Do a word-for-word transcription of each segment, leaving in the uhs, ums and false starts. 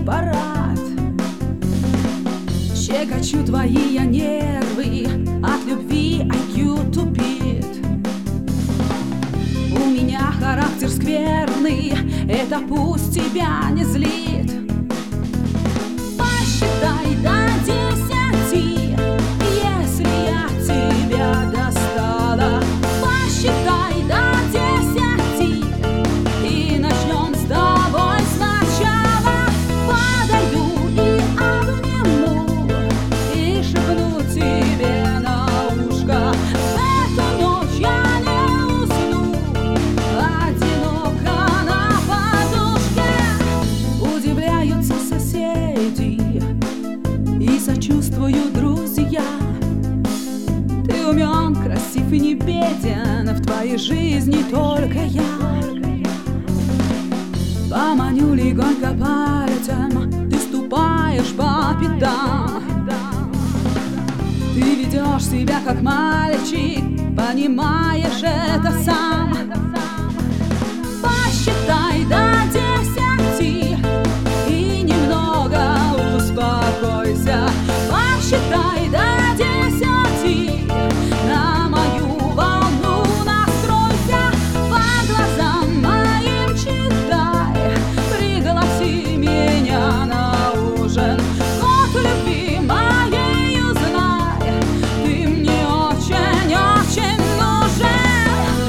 парад. Щекочу твои я нервы, от любви ай кью тупит. У меня характер скверный, это пусть тебя не злит. Посчитай до десяти, если я тебя достала. Посчитай до десяти, и начнем с тобой сначала. Подойду и обниму, и шепну тебе на ушко. В эту ночь я не усну, одиноко на подушке. Удивляются соседи и сочувствуют друзья. Ты умен, красив и не беден, в твоей жизни только я. Поманю легонько пальцем, ты ступаешь по пятам. Ты ведешь себя как мальчик, понимаешь это сам. Посчитай до десяти и немного успокойся. Посчитай до десяти, на мою волну настройся. По глазам моим читай, пригласи меня на ужин. Год любви моей узнай, ты мне очень-очень нужен.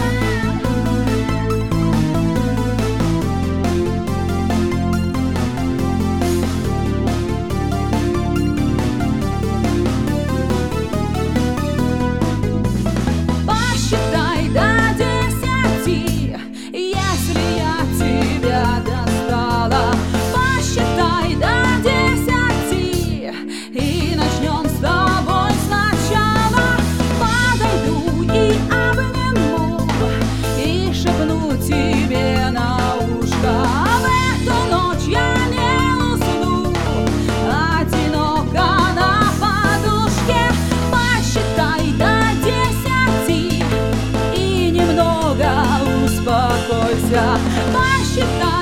Посчитай до десяти, если я тебя достала. Посчитай до десяти, и начнем с тобой сначала. Подойду и обниму, и шепну тебе на ушко. В эту ночь я не усну, одиноко на подушке. Посчитай до десяти и немного успокойся. Посчитай